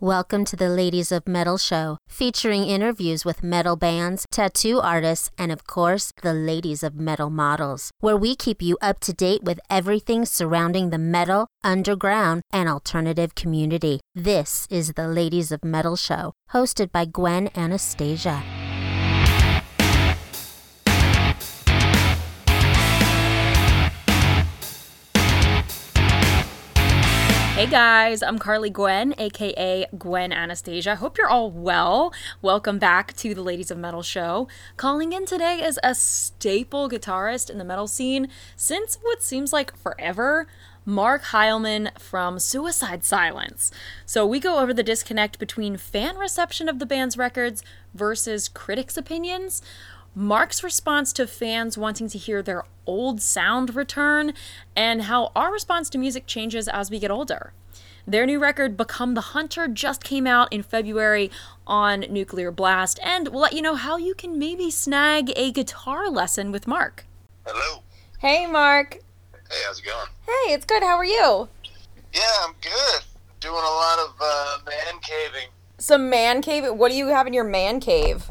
Welcome to the Ladies of Metal show, featuring interviews with metal bands, tattoo artists, and of course, the Ladies of Metal models, where we keep you up to date with everything surrounding the metal, underground, and alternative community. This is the Ladies of Metal show, hosted by Gwen Anastasia. Hey guys, I'm Carly Gwen, aka Gwen Anastasia. Hope you're all well. Welcome back to the Ladies of Metal show. Calling in today is a staple guitarist in the metal scene since what seems like forever, Mark Heilman from Suicide Silence. So we go over the disconnect between fan reception of the band's records versus critics' opinions, Mark's response to fans wanting to hear their old sound return, and how our response to music changes as we get older. Their new record, Become the Hunter, just came out in February on Nuclear Blast, and we'll let you know how you can maybe snag a guitar lesson with Mark. Hello. Hey, Mark. Hey, how's it going? Hey, it's good. How are you? Yeah, I'm good. Doing a lot of man caving. Some man cave? What do you have in your man cave?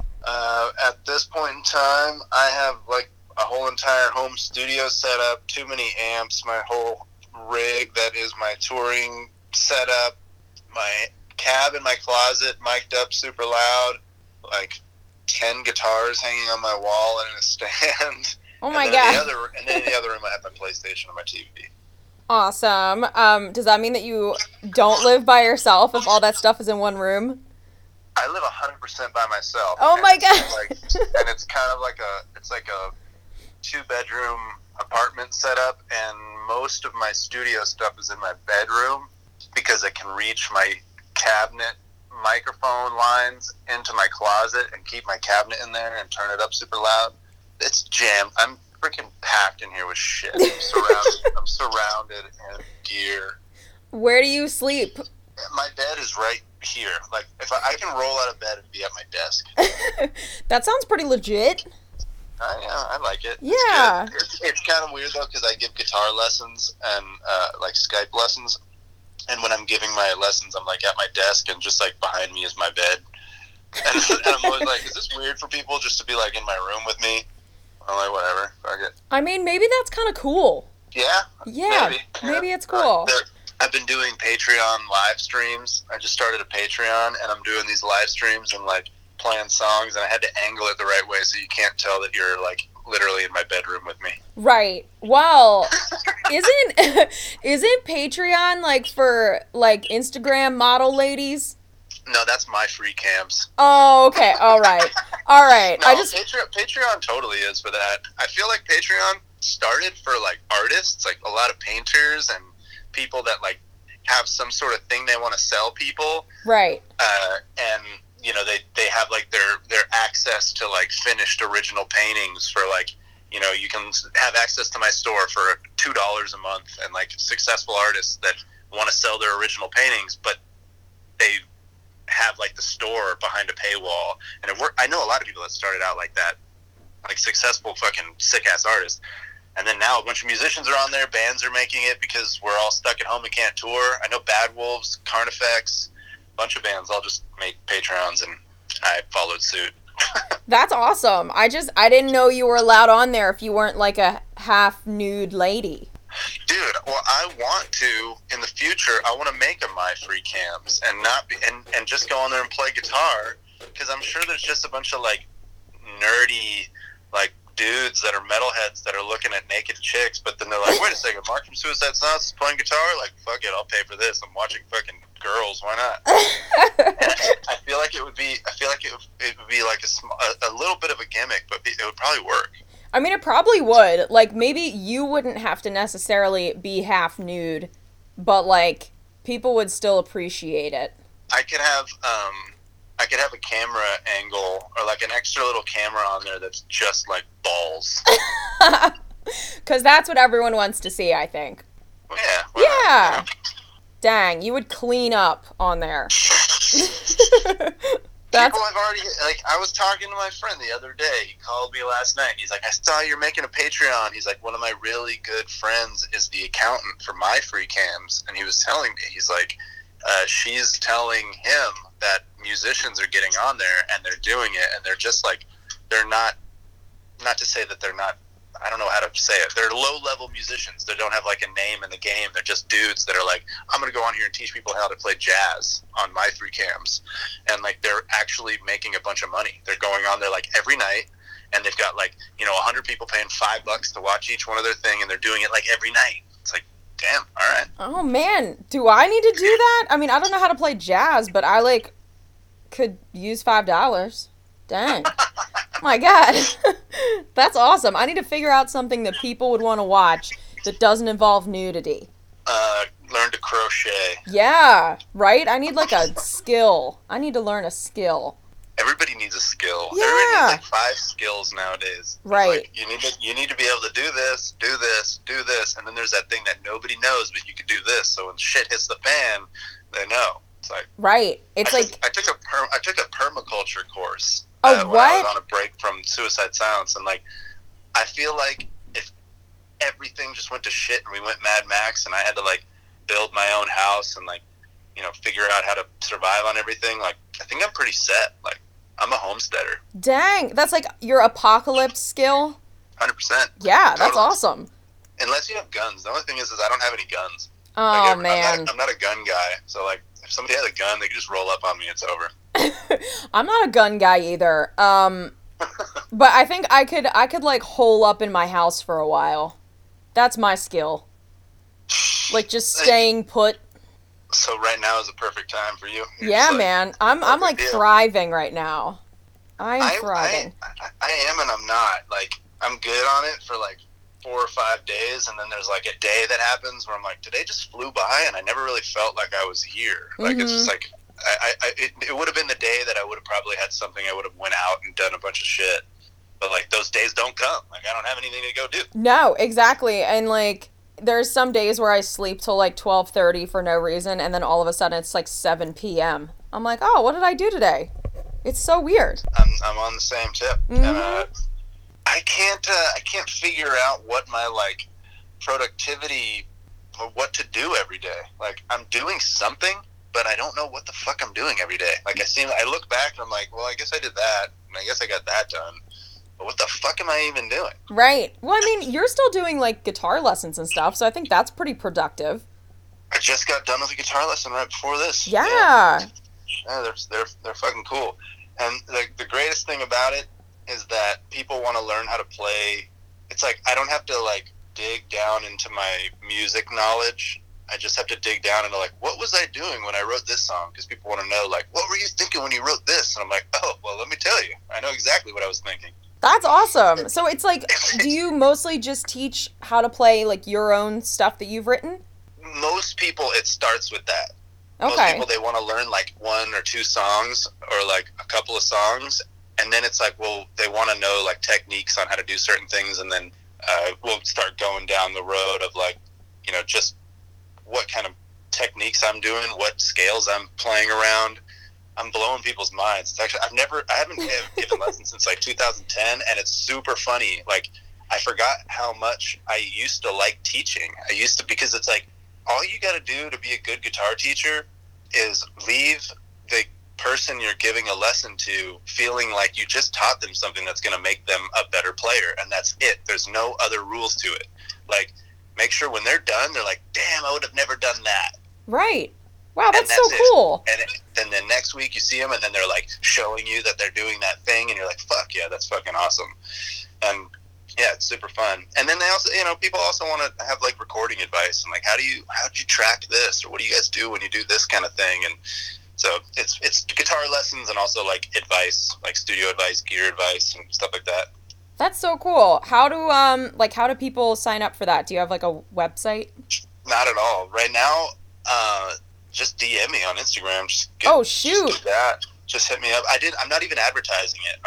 At this point in time, I have like a whole entire home studio set up, too many amps, my whole rig that is my touring setup, my cab in my closet mic'd up super loud, like 10 guitars hanging on my wall and in a stand. Oh my God. And then in the other room I have my PlayStation and my TV. Awesome. Does that mean that you don't live by yourself if all that stuff is in one room? I live 100% by myself. Oh my God. And it's kind of like a 2-bedroom apartment setup, and most of my studio stuff is in my bedroom because it can reach my cabinet microphone lines into my closet and keep my cabinet in there and turn it up super loud. It's jammed. I'm freaking packed in here with shit. I'm surrounded in gear. Where do you sleep? My bed is right here. Like, if I can roll out of bed and be at my desk. That sounds pretty legit. I like it. Yeah. It's kind of weird, though, because I give guitar lessons and, like, Skype lessons. And when I'm giving my lessons, I'm, like, at my desk, and just, like, behind me is my bed. And I'm always like, is this weird for people just to be, like, in my room with me? I'm like, whatever. Fuck it. I mean, maybe that's kind of cool. Yeah? Yeah. Maybe it's cool. I've been doing Patreon live streams. I just started a Patreon, and I'm doing these live streams and, like, playing songs, and I had to angle it the right way so you can't tell that you're, like, literally in my bedroom with me. Right. Well, isn't Patreon, like, for, like, Instagram model ladies? No, that's my free cams. Oh, okay. All right. All right. No, Patreon totally is for that. I feel like Patreon started for, like, artists, like, a lot of painters and people that, like, have some sort of thing they want to sell people. Right. And, you know, they have, like, their access to, like, finished original paintings for, like, you know, you can have access to my store for $2 a month, and, like, successful artists that want to sell their original paintings, but they have, like, the store behind a paywall. And I know a lot of people that started out like that, like, successful fucking sick-ass artists. And then now a bunch of musicians are on there, bands are making it because we're all stuck at home and can't tour. I know Bad Wolves, Carnifex, a bunch of bands all just make Patreons, and I followed suit. That's awesome. I didn't know you were allowed on there if you weren't like a half-nude lady. Dude, well, I want to, in the future, I want to make them my free cams and not be, and just go on there and play guitar, because I'm sure there's just a bunch of, like, nerdy, like, dudes that are metalheads that are looking at naked chicks, but then they're like, wait a second, Mark from Suicide Silence is playing guitar? Like, fuck it, I'll pay for this. I'm watching fucking girls, why not? I feel like it would be like a little bit of a gimmick, but it would probably work. I mean, it probably would. Like, maybe you wouldn't have to necessarily be half nude, but, like, people would still appreciate it. I could have a camera angle, or like an extra little camera on there that's just like balls. Because that's what everyone wants to see, I think. Well, yeah. Yeah. Not, you know? Dang, you would clean up on there. People have already, like, I was talking to my friend the other day. He called me last night. He's like, I saw you're making a Patreon. He's like, one of my really good friends is the accountant for my free cams. And he was telling me, he's like, she's telling him that musicians are getting on there and they're doing it, and they're just like, they're not to say that they're not, I don't know how to say it, they're low-level musicians. They don't have like a name in the game. They're just dudes that are like, I'm going to go on here and teach people how to play jazz on my 3 cams. And like, they're actually making a bunch of money. They're going on there like every night, and they've got like, 100 people paying $5 to watch each one of their thing, and they're doing it like every night. It's like, damn, all right. Oh man, do I need to do that? I mean, I don't know how to play jazz, but I like could use $5. Dang. My God. That's awesome. I need to figure out something that people would want to watch that doesn't involve nudity. Learn to crochet. Yeah, right? I need like a skill. I need to learn a skill. Everybody needs a skill. Yeah. Everybody needs like 5 skills nowadays. Right. Like, you need to be able to do this, and then there's that thing that nobody knows, but you can do this. So when shit hits the fan, they know. It's like, right. It's I took a permaculture course. Oh, when what? I was on a break from Suicide Silence, and like, I feel like if everything just went to shit and we went Mad Max, and I had to like build my own house and like, figure out how to survive on everything, like, I think I'm pretty set. Like, I'm a homesteader. Dang, that's like your apocalypse skill. 100%. Yeah, that's Totally. awesome. Unless you have guns. The only thing is I don't have any guns. Oh, like, man. I'm not a gun guy. So like, if somebody had a gun, they could just roll up on me. It's over. I'm not a gun guy either. But I think I could like hole up in my house for a while. That's my skill. Like just staying put. So right now is the perfect time for you. You're Yeah, just like, man. I'm like deal. thriving right now. I'm thriving. I am and I'm not. Like, I'm good on it for like 4 or 5 days, and then there's like a day that happens where I'm like, today just flew by and I never really felt like I was here. Like, it's just like, it would have been the day that I would have probably had something, I would have went out and done a bunch of shit. But like, those days don't come. Like, I don't have anything to go do. No, exactly. And like, there's some days where I sleep till like 12:30 for no reason, and then all of a sudden it's like 7 p.m. I'm like, oh, what did I do today? It's so weird. I'm on the same tip. Mm-hmm. And I can't figure out what my like productivity or what to do every day. Like, I'm doing something, but I don't know what the fuck I'm doing every day. Like, I look back and I'm like, well, I guess I did that, and I guess I got that done. But what the fuck am I even doing? Right. Well, I mean, you're still doing like guitar lessons and stuff, so I think that's pretty productive. I just got done with a guitar lesson right before this. Yeah. Yeah, they're fucking cool. And the greatest thing about it is that people want to learn how to play. It's like, I don't have to like dig down into my music knowledge. I just have to dig down into like, what was I doing when I wrote this song? Because people want to know, like, what were you thinking when you wrote this? And I'm like, oh, well, let me tell you. I know exactly what I was thinking. That's awesome. So it's like, do you mostly just teach how to play like your own stuff that you've written? Most people, it starts with that. Okay. Most people, they want to learn like 1 or 2 songs or like a couple of songs. And then it's like, well, they want to know like techniques on how to do certain things. And then we'll start going down the road of like, just what kind of techniques I'm doing, what scales I'm playing around. I'm blowing people's minds. It's actually, I haven't given lessons since like 2010, and it's super funny. Like, I forgot how much I used to like teaching. Because it's like, all you got to do to be a good guitar teacher is leave the person you're giving a lesson to feeling like you just taught them something that's going to make them a better player, and that's it. There's no other rules to it. Like, make sure when they're done, they're like, damn, I would have never done that. Right. Wow, that's so cool. And then the next week you see them, and then they're like showing you that they're doing that thing, and you're like, fuck yeah, that's fucking awesome. And yeah, it's super fun. And then they also, people also want to have like recording advice, and like, how'd you track this, or what do you guys do when you do this kind of thing? And so it's guitar lessons and also like advice, like studio advice, gear advice, and stuff like that. That's so cool. How do people sign up for that? Do you have like a website? Not at all. Right now, just DM me on Instagram. Just shoot. Just do that. Just hit me up. I'm not even advertising it.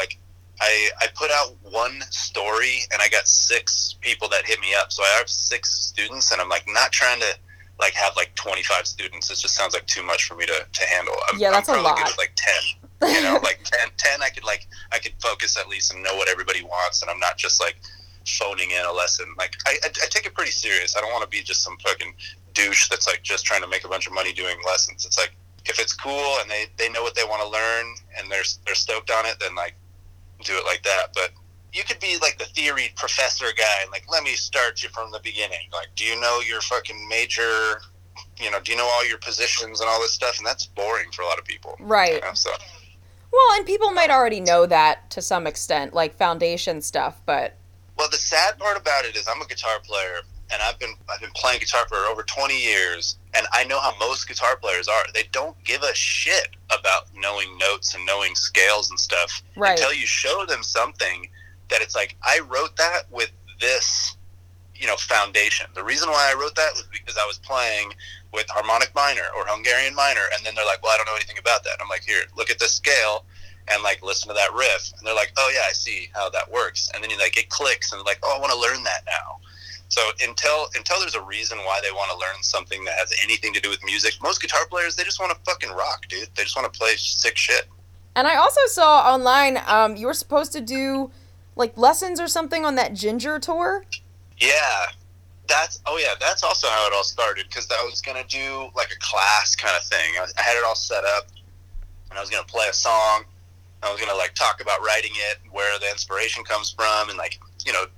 I put out one story and I got 6 people that hit me up. So I have 6 students, and I'm like not trying to like have like 25 students. It just sounds like too much for me to handle. That's I'm a lot. good with like 10. Like 10 I could focus at least and know what everybody wants, and I'm not just like phoning in a lesson. Like I take it pretty serious. I don't want to be just some fucking douche that's like just trying to make a bunch of money doing lessons. It's like, if it's cool and they know what they want to learn and they're stoked on it, then like do it like that. But you could be like the theory professor guy and like, let me start you from the beginning. Like, do you know your fucking major, you know, do you know all your positions and all this stuff? And that's boring for a lot of people. Right. You know, so. Well, and people might already know that to some extent, like foundation stuff, but... Well, the sad part about it is I'm a guitar player, and I've been playing guitar for over 20 years, and I know how most guitar players are. They don't give a shit about knowing notes and knowing scales and stuff until you show them something that it's like, I wrote that with this, you know, foundation. The reason why I wrote that was because I was playing with harmonic minor or Hungarian minor, and then they're like, well, I don't know anything about that. And I'm like, here, look at this scale, and like listen to that riff. And they're like, oh yeah, I see how that works. And then you like, it clicks, and they're like, oh, I want to learn that now. So until there's a reason why they want to learn something that has anything to do with music, most guitar players, they just want to fucking rock, dude. They just want to play sick shit. And I also saw online, you were supposed to do like lessons or something on that Ginger tour. Yeah. That's also how it all started, because I was going to do like a class kind of thing. I had it all set up, and I was going to play a song. I was going to like talk about writing it, where the inspiration comes from, and like, you know,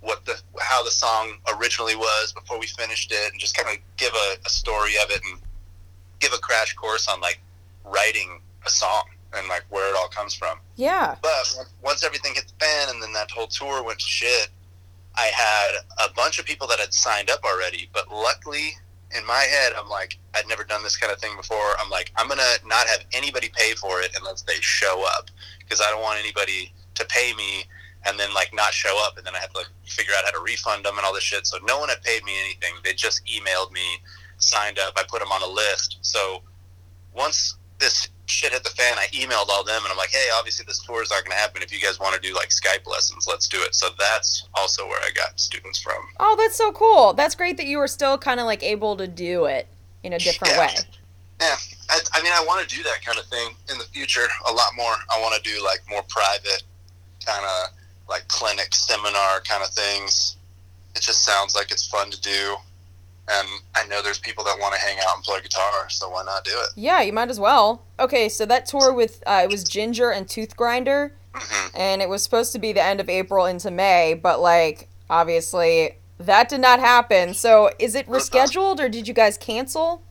how the song originally was before we finished it, and just kind of give a story of it and give a crash course on like writing a song and like where it all comes from. Yeah. But once everything hit the fan and then that whole tour went to shit, I had a bunch of people that had signed up already, but luckily in my head, I'm like, I'd never done this kind of thing before. I'm like, I'm going to not have anybody pay for it unless they show up, because I don't want anybody to pay me and then like not show up, and then I have to like figure out how to refund them and all this shit. So no one had paid me anything. They just emailed me, signed up. I put them on a list. So once this shit hit the fan, I emailed all them, and I'm like, hey, obviously this tour is not going to happen. If you guys want to do like Skype lessons, let's do it. So that's also where I got students from. Oh, that's so cool. That's great that you were still kind of like able to do it in a different way. Yeah. I mean, I want to do that kind of thing in the future a lot more. I want to do like more private kind of like clinic seminar kind of things. It just sounds like it's fun to do. And I know there's people that want to hang out and play guitar, so why not do it? Yeah, you might as well. Okay, so that tour with, it was Ginger and Tooth Grinder, and it was supposed to be the end of April into May, but, like, obviously, that did not happen. So, is it rescheduled, or did you guys cancel?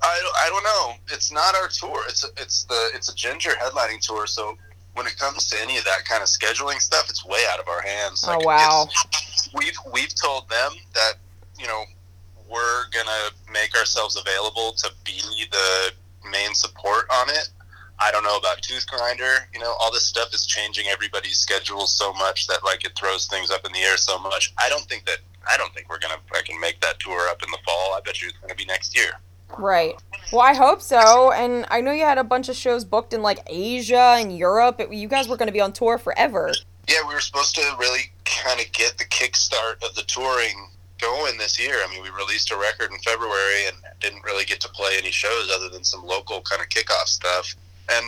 I don't know. It's not our tour. It's a Ginger headlining tour, so when it comes to any of that kind of scheduling stuff, it's way out of our hands. Like, oh, wow. We've told them that, you know, we're going to make ourselves available to be the main support on it. I don't know about Tooth Grinder. You know, all this stuff is changing everybody's schedules so much that, like, it throws things up in the air so much. I don't think we're going to fucking make that tour up in the fall. I bet you it's going to be next year. Right. Well, I hope so. And I know you had a bunch of shows booked in, like, Asia and Europe. You guys were going to be on tour forever. Yeah, we were supposed to really kind of get the kickstart of the touring going this year. I mean, we released a record in February and didn't really get to play any shows other than some local kind of kickoff stuff. And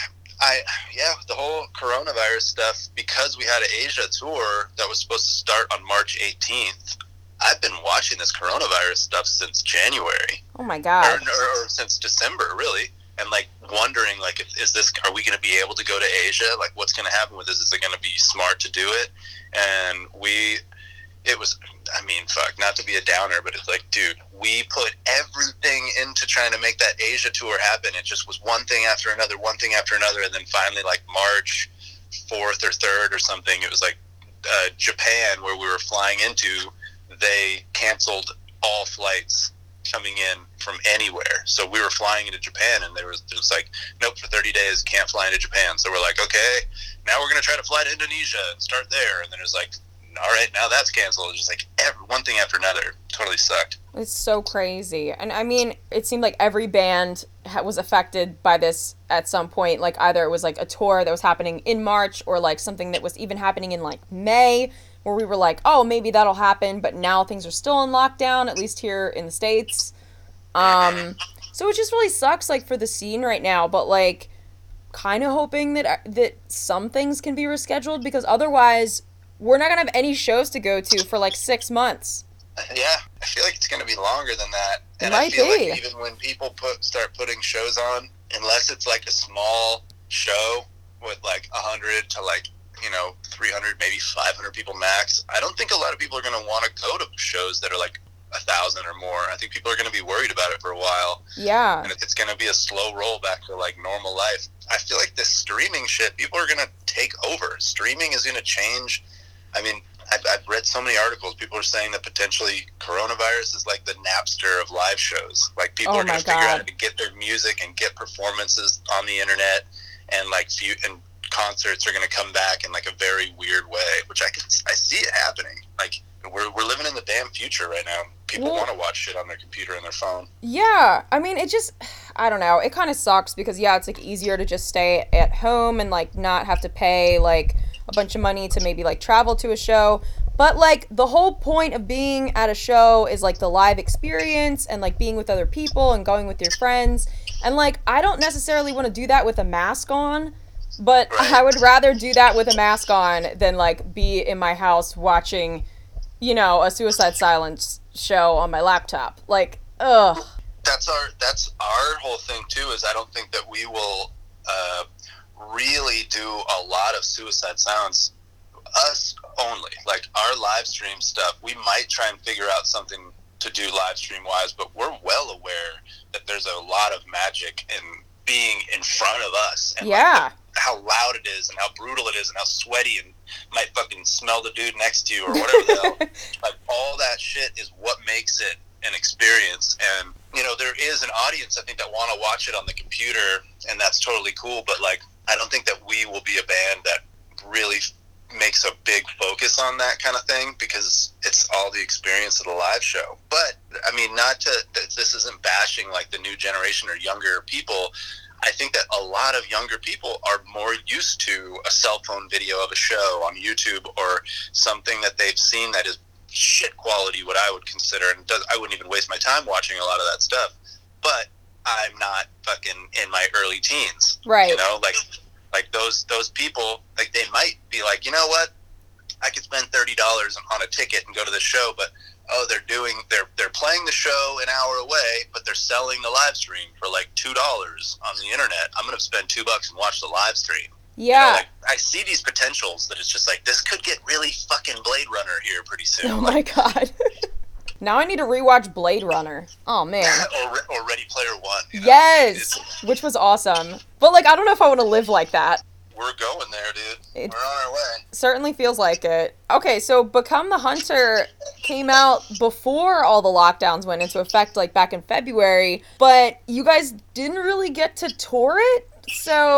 the whole coronavirus stuff, because we had an Asia tour that was supposed to start on March 18th, I've been watching this coronavirus stuff since January. Oh my God. Or since December, really. And like wondering, like, are we going to be able to go to Asia? Like, what's going to happen with this? Is it going to be smart to do it? And it was, I mean, fuck, not to be a downer, but it's like, dude, we put everything into trying to make that Asia tour happen. It just was one thing after another, and then finally, like, March 4th or 3rd or something, it was like Japan, where we were flying into, they canceled all flights coming in from anywhere. So we were flying into Japan, and it was like, nope, for 30 days, can't fly into Japan. So we're like, okay, now we're going to try to fly to Indonesia and start there. And then it was like, all right, now that's canceled. It's just like one thing after another. Totally sucked. It's so crazy. And I mean, it seemed like every band was affected by this at some point. Like, either it was like a tour that was happening in March, or like something that was even happening in like May, where we were like, oh, maybe that'll happen. But now things are still in lockdown, at least here in the States. So it just really sucks, like, for the scene right now. But like, kind of hoping that some things can be rescheduled, because otherwise we're not going to have any shows to go to for, like, 6 months. Yeah, I feel like it's going to be longer than that. It And might I feel be. like even when people start putting shows on, unless it's like a small show with like 100 to like, 300, maybe 500 people max, I don't think a lot of people are going to want to go to shows that are like 1,000 or more. I think people are going to be worried about it for a while. Yeah. And it's going to be a slow roll back to like normal life. I feel like this streaming shit, people are going to take over. Streaming is going to change. I mean, I've read so many articles. People are saying that potentially coronavirus is like the Napster of live shows. Like people are going to figure out how to get their music and get performances on the internet, and like and concerts are going to come back in like a very weird way, which I see it happening. Like we're living in the damn future right now. People want to watch shit on their computer and their phone. Yeah, I mean, I don't know. It kind of sucks because it's like easier to just stay at home and like not have to pay like a bunch of money to maybe like travel to a show. But like the whole point of being at a show is like the live experience and like being with other people and going with your friends. And like I don't necessarily want to do that with a mask on, but Right. I would rather do that with a mask on than like be in my house watching, a Suicide Silence show on my laptop. Like, ugh. That's our whole thing too. Is I don't think that we will really do a lot of Suicide Silence, us only. Like our live stream stuff, we might try and figure out something to do live stream wise, but we're well aware that there's a lot of magic in being in front of us. And Yeah. like how loud it is and how brutal it is and how sweaty and might fucking smell the dude next to you or whatever the hell. Like all that shit is what makes it an experience. And there is an audience, I think, that want to watch it on the computer, and that's totally cool. But like I don't think that we will be a band that really makes a big focus on that kind of thing, because it's all the experience of the live show. But I mean, this isn't bashing like the new generation or younger people. I think that a lot of younger people are more used to a cell phone video of a show on YouTube or something that they've seen that is shit quality, what I would consider, and I wouldn't even waste my time watching a lot of that stuff. But I'm not fucking in my early teens, Right. Like those people, like they might be like, you know what, I could spend $30 on a ticket and go to the show, but they're playing the show an hour away, but they're selling the live stream for like $2 on the internet. I'm gonna spend $2 and watch the live stream. Yeah. I see these potentials that it's just like, this could get really fucking Blade Runner here pretty soon. Oh my god. Now I need to rewatch Blade Runner. Oh man. or Ready Player One. Yes, which was awesome. But like I don't know if I want to live like that. We're going there, dude. We're on our way. Certainly feels like it. Okay, so Become the Hunter came out before all the lockdowns went into effect, like back in February, but you guys didn't really get to tour it, so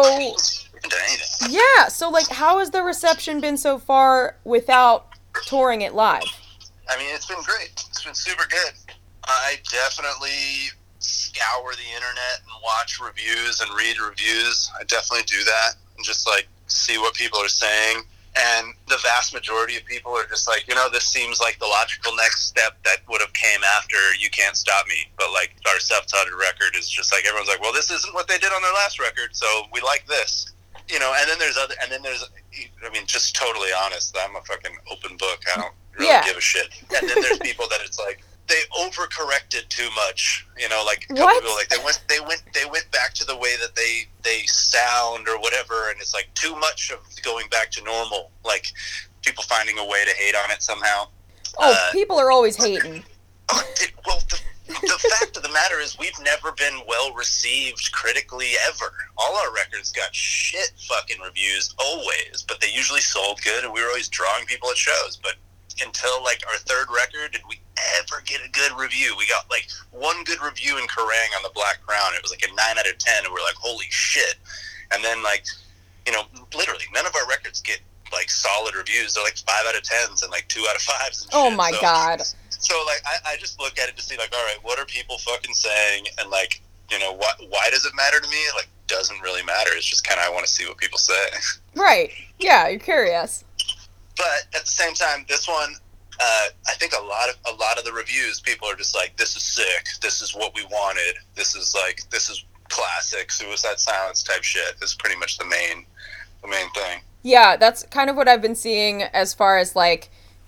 yeah, so like how has the reception been so far without touring it live? I mean, it's been great. It's been super good. I definitely scour the internet and watch reviews and read reviews. I definitely do that and just like see what people are saying. And the vast majority of people are just like, this seems like the logical next step that would have came after You Can't Stop Me. But like our self-titled record is just like, everyone's like, well, this isn't what they did on their last record, so we like this. And then there's I mean, just totally honest, I'm a fucking open book. I don't really give a shit. And then there's people that it's like, they overcorrected too much, like a couple people, like they went back to the way that they sound or whatever, and it's like too much of going back to normal, like people finding a way to hate on it somehow. People are always hating. Well, the fact of the matter is we've never been well received critically ever. All our records got shit fucking reviews always, but they usually sold good, and we were always drawing people at shows. But until like our third record, did we ever get a good review? We got like one good review in Kerrang on the Black Crown. It was like a 9 out of 10, and we're like, holy shit. And then like, literally none of our records get like solid reviews. They're like 5 out of 10s and like 2 out of 5s and Oh shit. my god. So like I just look at it to see like, all right, what are people fucking saying, and like, why does it matter to me? It like doesn't really matter. It's just kind of I want to see what people say. Right. Yeah, you're curious. But at the same time, this one, I think a lot of the reviews, people are just like, this is sick. This is what we wanted. This is classic Suicide Silence type shit. Is pretty much the main thing. Yeah, that's kind of what I've been seeing as far as like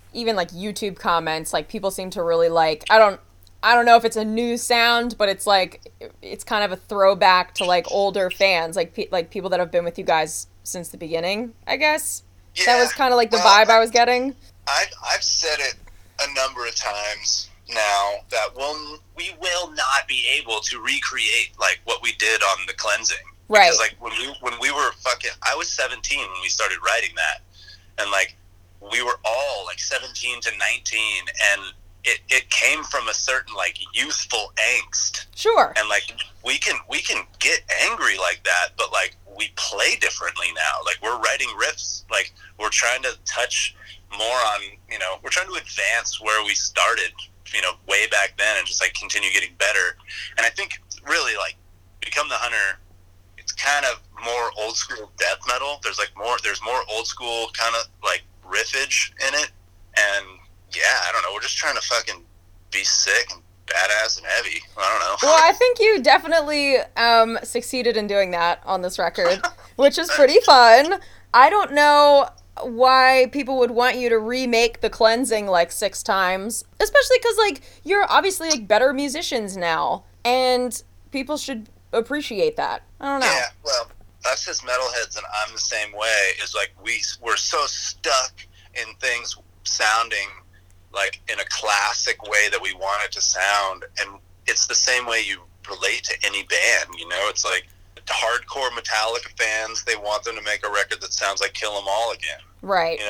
even like YouTube comments, like people seem to really like, I don't know if it's a new sound, but it's like, it's kind of a throwback to like older fans, like people that have been with you guys since the beginning, I guess. Yeah, that was kind of like the vibe I was getting. I've said it a number of times now that we will not be able to recreate like what we did on The Cleansing. Right. Because like when we were I was 17 when we started writing that, and like we were all like 17 to 19, and it came from a certain like youthful angst. Sure. And like we can get angry like that, but like we play differently now. Like we're writing riffs, like we're trying to touch more on, we're trying to advance where we started, way back then, and just like continue getting better. And I think really like Become the Hunter, it's kind of more old school death metal. There's more old school kind of like riffage in it. And yeah, I don't know. We're just trying to fucking be sick and badass and heavy. I don't know. Well, I think you definitely succeeded in doing that on this record, which is pretty fun. I don't know why people would want you to remake The Cleansing like 6 times, especially because like you're obviously like better musicians now, and people should appreciate that. I don't know. Yeah, well, us as metalheads, and I'm the same way, is like we're so stuck in things sounding like in a classic way that we want it to sound, and it's the same way you relate to any band. It's like hardcore Metallica fans, they want them to make a record that sounds like Kill 'Em All again. Right.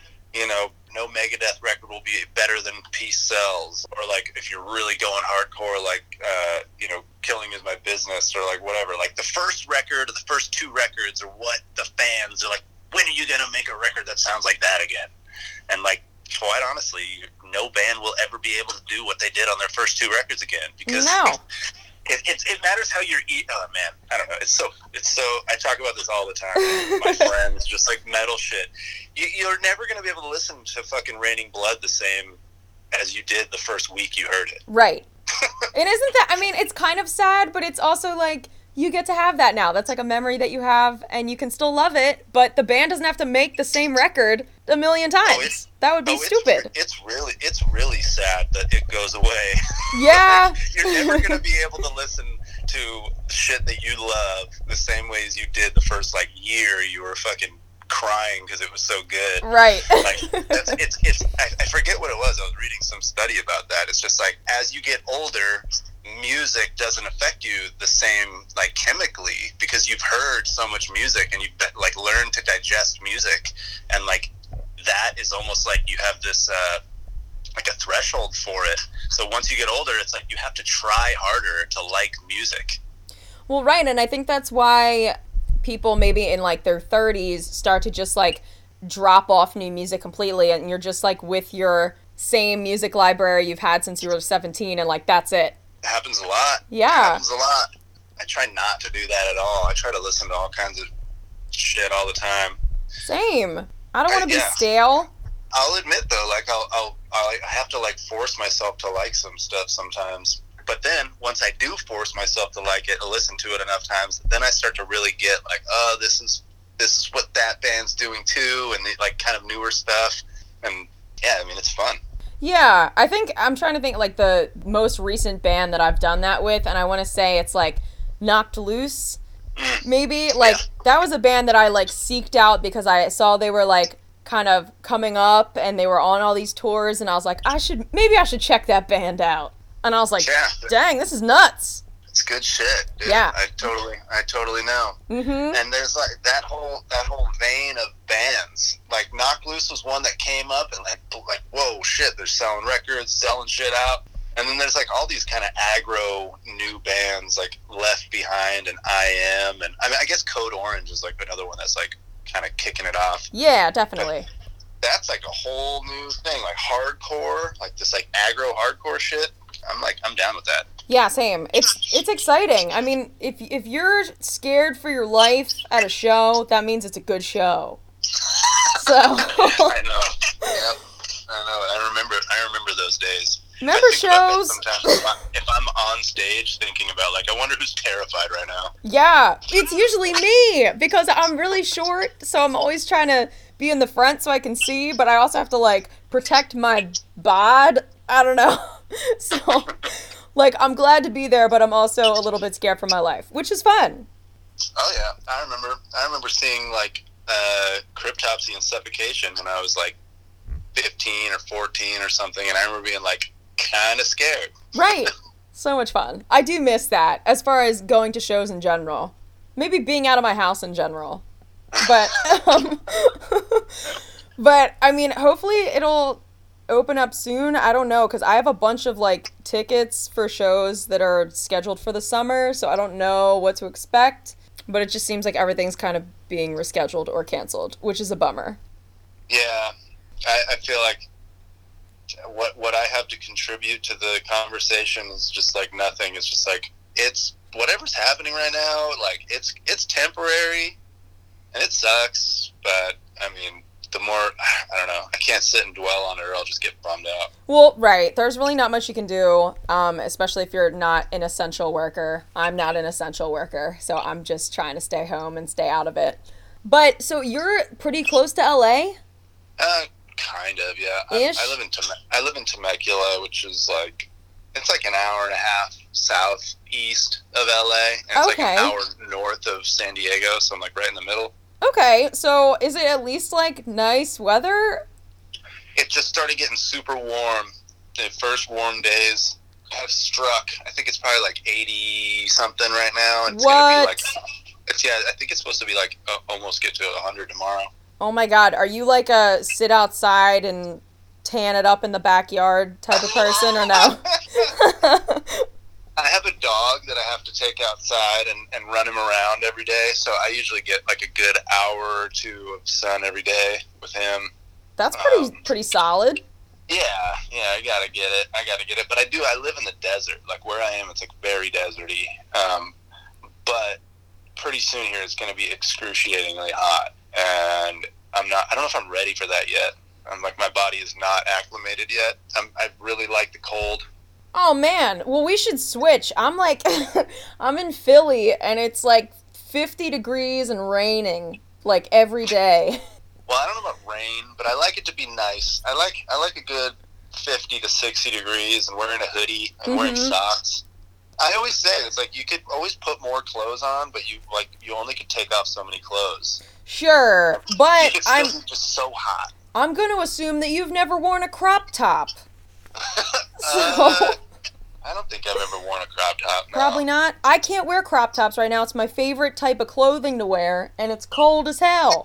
No Megadeth record will be better than Peace Sells, or like if you're really going hardcore, like Killing Is My Business, or like whatever. Like the first record, or the first 2 records, are what the fans are like. When are you gonna make a record that sounds like that again? And like, quite honestly, no band will ever be able to do what they did on their first 2 records again, because it matters how you're oh man, I don't know, it's so I talk about this all the time with my friends, just like metal shit. You're never going to be able to listen to fucking Raining Blood the same as you did the first week you heard it. Right. And isn't that, I mean, it's kind of sad, but it's also like, you get to have that now. That's like a memory that you have, and you can still love it, but the band doesn't have to make the same record a million times. That would be stupid. It's really sad that it goes away. Yeah. You're never going to be able to listen to shit that you love the same way as you did the first like year. You were fucking crying because it was so good. Right. Like I forget what it was. I was reading some study about that. It's just like as you get older, music doesn't affect you the same like chemically, because you've heard so much music and you've like learned to digest music, and like that is almost like you have this like a threshold for it. So once you get older, it's like you have to try harder to like music. Well, right, and I think that's why people maybe in like their 30s start to just like drop off new music completely, and you're just like with your same music library you've had since you were 17, and like that's it. It happens a lot. Yeah. It happens a lot. I try not to do that at all. I try to listen to all kinds of shit all the time. Same. I don't want to be stale. I'll admit though, like I have to like force myself to like some stuff sometimes. But then once I do force myself to like it and listen to it enough times, then I start to really get like, oh, this is what that band's doing too, and like kind of newer stuff. And yeah, I mean, it's fun. Yeah, I think I'm trying to think like the most recent band that I've done that with, and I want to say it's like Knocked Loose, maybe. Like that was a band that I like seeked out because I saw they were like kind of coming up and they were on all these tours, and I was like, I should check that band out. And I was like, dang, this is nuts. It's good shit, dude. Yeah. I totally know. Mm-hmm. And there's like that whole vein of bands. Like Knocked Loose was one that came up and like whoa shit, they're selling records, selling shit out. And then there's like all these kind of aggro new bands like Left Behind and I Am, and I mean I guess Code Orange is like another one that's like kind of kicking it off. Yeah, definitely. But that's like a whole new thing, like hardcore, like this like aggro hardcore shit. I'm down with that. Yeah, same. It's exciting. I mean, if you're scared for your life at a show, that means it's a good show. So I know. Yep. I know. I remember those days. Remember shows? Sometimes if I'm on stage thinking about like, I wonder who's terrified right now. Yeah, it's usually me because I'm really short, so I'm always trying to be in the front so I can see, but I also have to like protect my bod. I don't know. So, like, I'm glad to be there, but I'm also a little bit scared for my life, which is fun. Oh yeah, I remember seeing like cryptopsy and suffocation when I was like 15 or 14 or something, and I remember being like kind of scared. Right. So much fun. I do miss that as far as going to shows in general. Maybe being out of my house in general. But but I mean, hopefully it'll open up soon. I don't know, because I have a bunch of like tickets for shows that are scheduled for the summer, so I don't know what to expect. But it just seems like everything's kind of being rescheduled or canceled, which is a bummer. Yeah, I feel like what I have to contribute to the conversation is just like nothing. It's just like, it's whatever's happening right now, like it's temporary and it sucks, but I mean, the more, I don't know, I can't sit and dwell on it or I'll just get bummed out. Well, right. There's really not much you can do, especially if you're not an essential worker. I'm not an essential worker, so I'm just trying to stay home and stay out of it. But, so you're pretty close to LA? Kind of, yeah. I live in Temecula, which is like, it's like an hour and a half southeast of LA, and it's like an hour north of San Diego, so I'm like right in the middle. Okay, so is it at least like nice weather? It just started getting super warm. The first warm days have struck. I think it's probably like 80 something right now. And it's gonna be like, I think it's supposed to be like almost get to 100 tomorrow. Oh my God, are you like a sit outside and tan it up in the backyard type of person, or no? I have a dog that I have to take outside and run him around every day, so I usually get like a good hour or two of sun every day with him. That's pretty solid. Yeah, I gotta get it. But I live in the desert. Like where I am, it's like very deserty. But pretty soon here it's gonna be excruciatingly hot, and I don't know if I'm ready for that yet. I'm like, my body is not acclimated yet. I really like the cold. Oh man, well we should switch. I'm like, I'm in Philly and it's like 50 degrees and raining like every day. Well, I don't know about rain, but I like it to be nice. I like a good 50 to 60 degrees and wearing a hoodie and wearing socks. I always say it's like you could always put more clothes on, but you only could take off so many clothes. Sure, but I'm just so hot. I'm going to assume that you've never worn a crop top. I don't think I've ever worn a crop top. No. Probably not. I can't wear crop tops right now. It's my favorite type of clothing to wear, and it's cold as hell.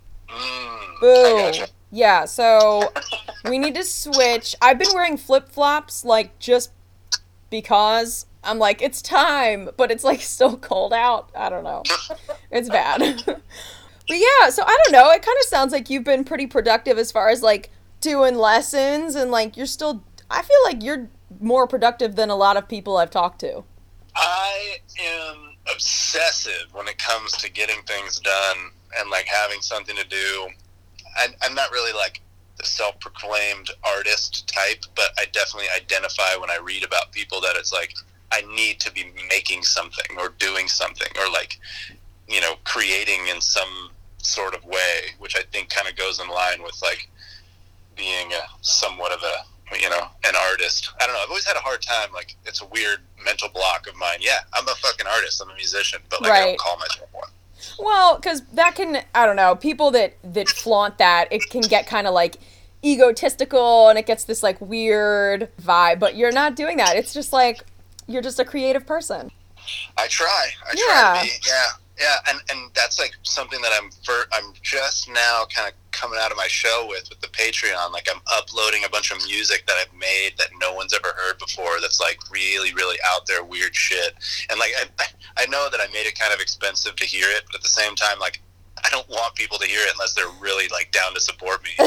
Boo. I gotcha. Yeah, so we need to switch. I've been wearing flip-flops, like, just because. I'm like, it's time, but it's, like, still cold out. I don't know. It's bad. But yeah, so I don't know. It kind of sounds like you've been pretty productive as far as, like, doing lessons, and, like, I feel like you're more productive than a lot of people I've talked to. I am obsessive when it comes to getting things done and like having something to do. I'm not really like the self-proclaimed artist type, but I definitely identify when I read about people that it's like, I need to be making something or doing something or like, you know, creating in some sort of way, which I think kind of goes in line with like being somewhat of a, you know, an artist. I don't know. I've always had a hard time. Like, it's a weird mental block of mine. Yeah, I'm a fucking artist. I'm a musician, but like, I don't call myself one. Well, because that can, I don't know, people that flaunt that, it can get kind of like egotistical and it gets this like weird vibe, but you're not doing that. It's just like, you're just a creative person. I try to be, yeah, and that's like something that I'm just now kind of coming out of my show with the Patreon. Like, I'm uploading a bunch of music that I've made that no one's ever heard before. That's like really, really out there, weird shit. And like, I know that I made it kind of expensive to hear it, but at the same time, like, I don't want people to hear it unless they're really like down to support me.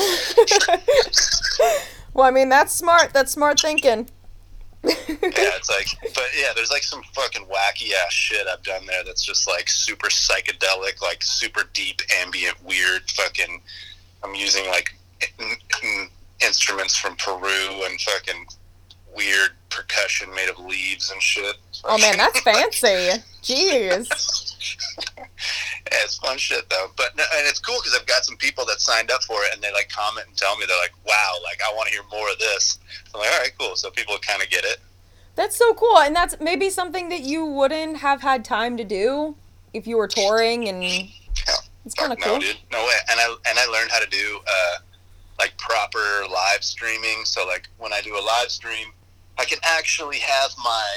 Well, I mean, that's smart. That's smart thinking. Yeah, it's like, but yeah, there's like some fucking wacky ass shit I've done there that's just like super psychedelic, like super deep, ambient, weird fucking, I'm using like instruments from Peru and fucking weird percussion made of leaves and shit. Oh man, that's fancy. Jeez. Yeah, it's fun shit though. But and it's cool because I've got some people that signed up for it, and they like comment and tell me they're like, "Wow, like I want to hear more of this." I'm like, "All right, cool." So people kind of get it. That's so cool, and that's maybe something that you wouldn't have had time to do if you were touring, and it's kind of cool. No, dude, no way. And I learned how to do like proper live streaming. So like when I do a live stream, I can actually have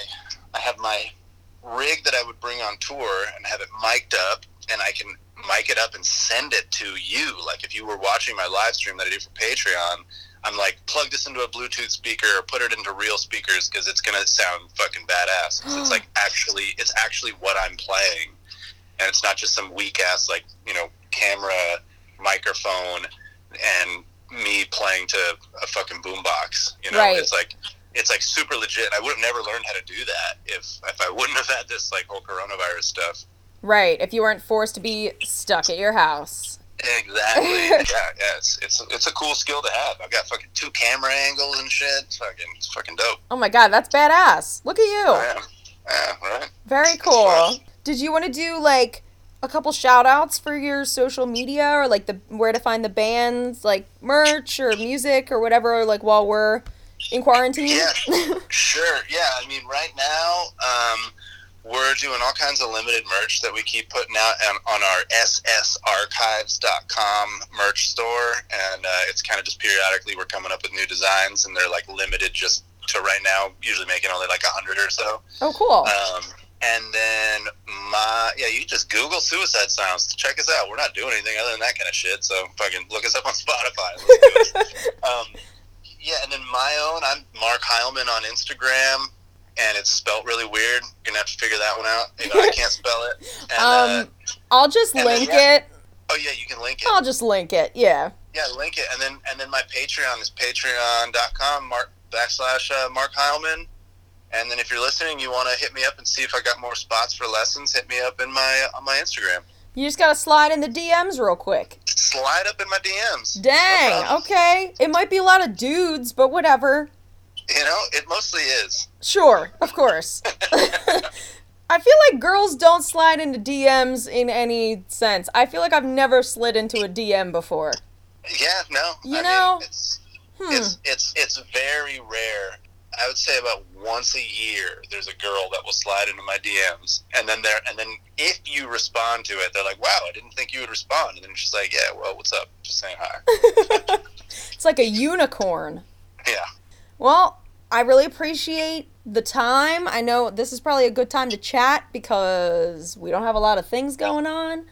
my rig that I would bring on tour and have it mic'd up, and I can mic it up and send it to you. Like if you were watching my live stream that I do for Patreon, I'm like, plug this into a Bluetooth speaker or put it into real speakers because it's gonna sound fucking badass. It's like it's actually what I'm playing, and it's not just some weak ass like camera, microphone, and me playing to a fucking boombox. Right. It's like super legit. I would have never learned how to do that if I wouldn't have had this like whole coronavirus stuff. Right. If you weren't forced to be stuck at your house. Exactly. yeah. It's a cool skill to have. I've got fucking 2 camera angles and shit. It's fucking dope. Oh my god, that's badass. Look at you. Yeah, right. Very cool. Did you want to do like a couple shout outs for your social media, or like where to find the bands, like merch or music or whatever, like while we're in quarantine? Yeah, sure. Yeah, I mean, right now, we're doing all kinds of limited merch that we keep putting out on our ssarchives.com merch store, and it's kind of just periodically we're coming up with new designs, and they're like limited just to right now, usually making only like 100 or so. Oh, cool. And then you can just Google Suicide Sounds to check us out. We're not doing anything other than that kind of shit, so fucking look us up on Spotify. Let's do it. Yeah, and then my own, I'm Mark Heilman on Instagram, and it's spelt really weird. You're going to have to figure that one out. I can't spell it. And, I'll just link it. Oh, yeah, you can link it. I'll just link it, yeah. Yeah, link it. And then my Patreon is patreon.com, Mark Heilman. And then if you're listening, you want to hit me up and see if I got more spots for lessons, hit me up on my Instagram. You just got to slide in the DMs real quick. Slide up in my DMs. Dang, no okay. It might be a lot of dudes, but whatever. It mostly is. Sure, of course. I feel like girls don't slide into DMs in any sense. I feel like I've never slid into a DM before. Yeah, no. I mean, it's very rare. I would say about once a year, there's a girl that will slide into my DMs, and then if you respond to it, they're like, "Wow, I didn't think you would respond." And then she's like, "Yeah, well, what's up? Just saying hi." It's like a unicorn. Yeah. Well, I really appreciate the time. I know this is probably a good time to chat because we don't have a lot of things going on.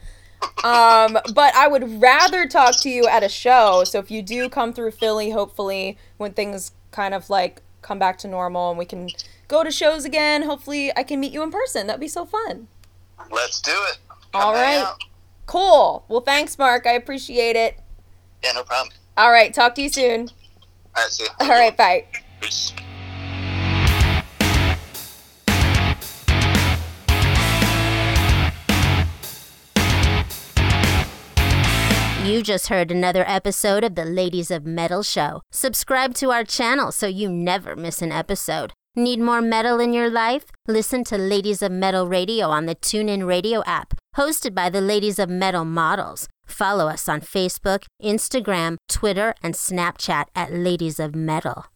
But I would rather talk to you at a show. So if you do come through Philly, hopefully when things kind of like come back to normal and we can go to shows again, hopefully I can meet you in person. That'd be so fun. Let's do it. All right. Cool. Well, thanks, Mark. I appreciate it. Yeah, no problem. All right. Talk to you soon. All right, see you. All right. Bye. Peace. You just heard another episode of the Ladies of Metal Show. Subscribe to our channel so you never miss an episode. Need more metal in your life? Listen to Ladies of Metal Radio on the TuneIn Radio app, hosted by the Ladies of Metal Models. Follow us on Facebook, Instagram, Twitter, and Snapchat at Ladies of Metal.